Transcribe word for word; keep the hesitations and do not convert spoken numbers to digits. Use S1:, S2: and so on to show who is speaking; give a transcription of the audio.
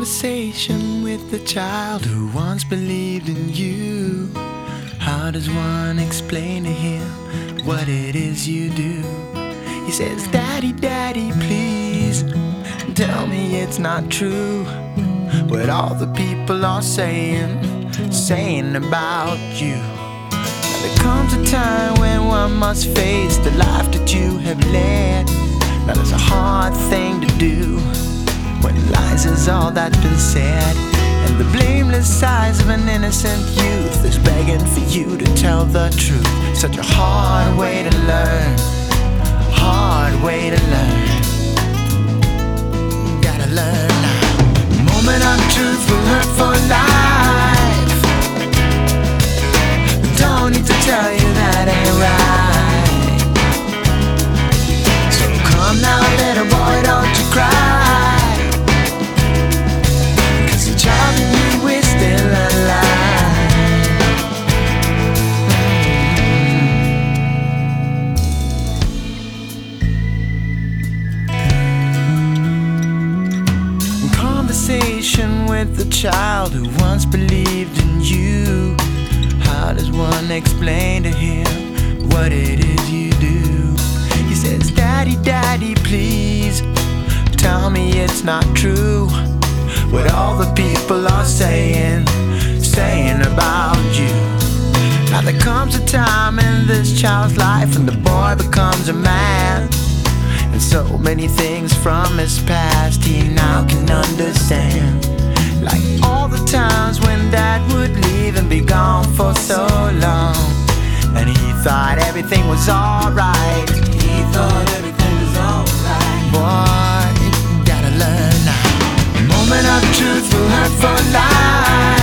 S1: conversation with the child who once believed in you. How does one explain to him what it is you do? He says, Daddy, Daddy, please tell me it's not true what all the people are saying, saying about you. Now there comes a time when one must face the life that you have led. Now that's a hard thing to do when lies is all that's been said, and the blameless eyes of an innocent youth is begging for you to tell the truth. Such a hard way to learn, hard way to learn. Gotta learn now. Moment of truth will hurt for life. Don't need to tell you that ain't right. So come now, little boy, don't you cry. Child in you is still alive. In conversation with the child who once believed in you, how does one explain to him what it is you do? He says, Daddy, Daddy, please tell me it's not true what all the people are saying, saying about you. Now there comes a time in this child's life when the boy becomes a man, and so many things from his past he now can understand. Like all the times when Dad would leave and be gone for so long, and he thought everything was alright. He thought everything was alright. Boy, you gotta learn now. Moment of truth will hurt for life.